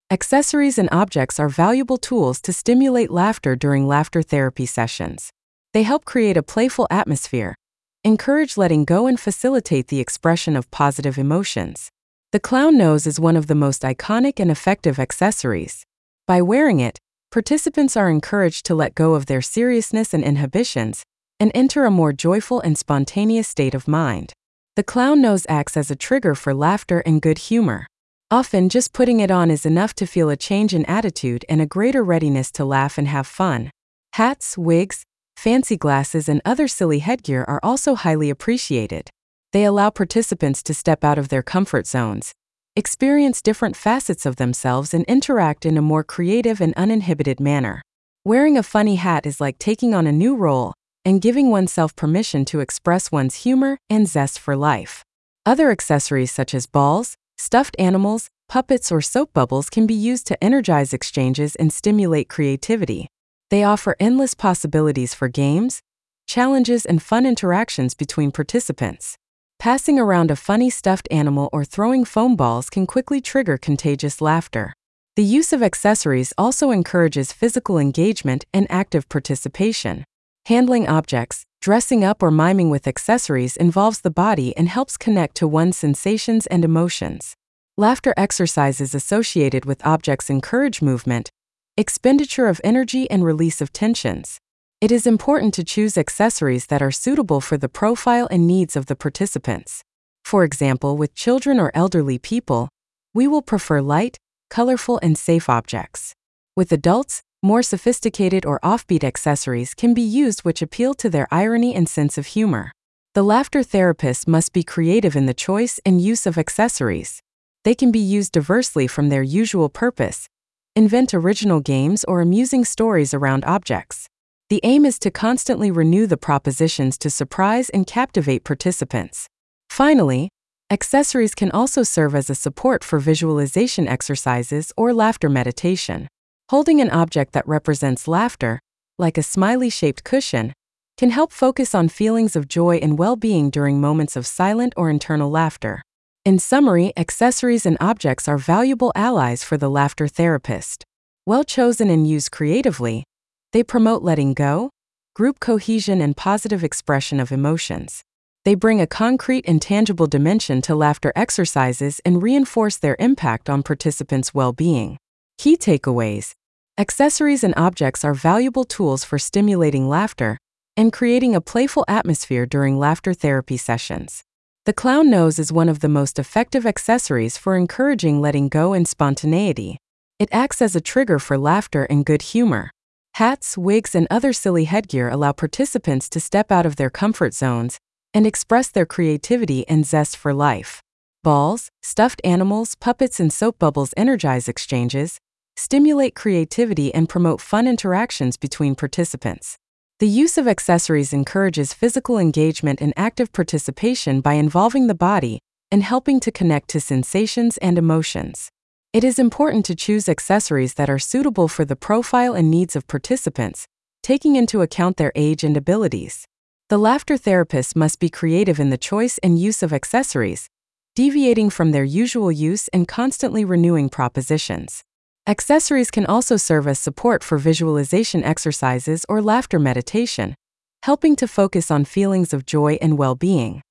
Accessories and objects are valuable tools to stimulate laughter during laughter therapy sessions. They help create a playful atmosphere, encourage letting go, and facilitate the expression of positive emotions. The clown nose is one of the most iconic and effective accessories. By wearing it, participants are encouraged to let go of their seriousness and inhibitions and enter a more joyful and spontaneous state of mind. The clown nose acts as a trigger for laughter and good humor. Often, just putting it on is enough to feel a change in attitude and a greater readiness to laugh and have fun. Hats, wigs, fancy glasses, and other silly headgear are also highly appreciated. They allow participants to step out of their comfort zones, experience different facets of themselves, and interact in a more creative and uninhibited manner. Wearing a funny hat is like taking on a new role and giving oneself permission to express one's humor and zest for life. Other accessories such as balls, stuffed animals, puppets, or soap bubbles can be used to energize exchanges and stimulate creativity. They offer endless possibilities for games, challenges, and fun interactions between participants. Passing around a funny stuffed animal or throwing foam balls can quickly trigger contagious laughter. The use of accessories also encourages physical engagement and active participation. Handling objects, dressing up, or miming with accessories involves the body and helps connect to one's sensations and emotions. Laughter exercises associated with objects encourage movement, expenditure of energy, and release of tensions. It is important to choose accessories that are suitable for the profile and needs of the participants. For example, with children or elderly people, we will prefer light, colorful, and safe objects. With adults, more sophisticated or offbeat accessories can be used which appeal to their irony and sense of humor. The laughter therapist must be creative in the choice and use of accessories. They can be used diversely from their usual purpose, invent original games, or amusing stories around objects. The aim is to constantly renew the propositions to surprise and captivate participants. Finally, accessories can also serve as a support for visualization exercises or laughter meditation. Holding an object that represents laughter, like a smiley-shaped cushion, can help focus on feelings of joy and well-being during moments of silent or internal laughter. In summary, accessories and objects are valuable allies for the laughter therapist. Well chosen and used creatively, they promote letting go, group cohesion, and positive expression of emotions. They bring a concrete and tangible dimension to laughter exercises and reinforce their impact on participants' well-being. Key takeaways: accessories and objects are valuable tools for stimulating laughter and creating a playful atmosphere during laughter therapy sessions. The clown nose is one of the most effective accessories for encouraging letting go and spontaneity. It acts as a trigger for laughter and good humor. Hats, wigs, and other silly headgear allow participants to step out of their comfort zones and express their creativity and zest for life. Balls, stuffed animals, puppets, and soap bubbles energize exchanges, stimulate creativity, and promote fun interactions between participants. The use of accessories encourages physical engagement and active participation by involving the body and helping to connect to sensations and emotions. It is important to choose accessories that are suitable for the profile and needs of participants, taking into account their age and abilities. The laughter therapist must be creative in the choice and use of accessories, deviating from their usual use and constantly renewing propositions. Accessories can also serve as support for visualization exercises or laughter meditation, helping to focus on feelings of joy and well-being.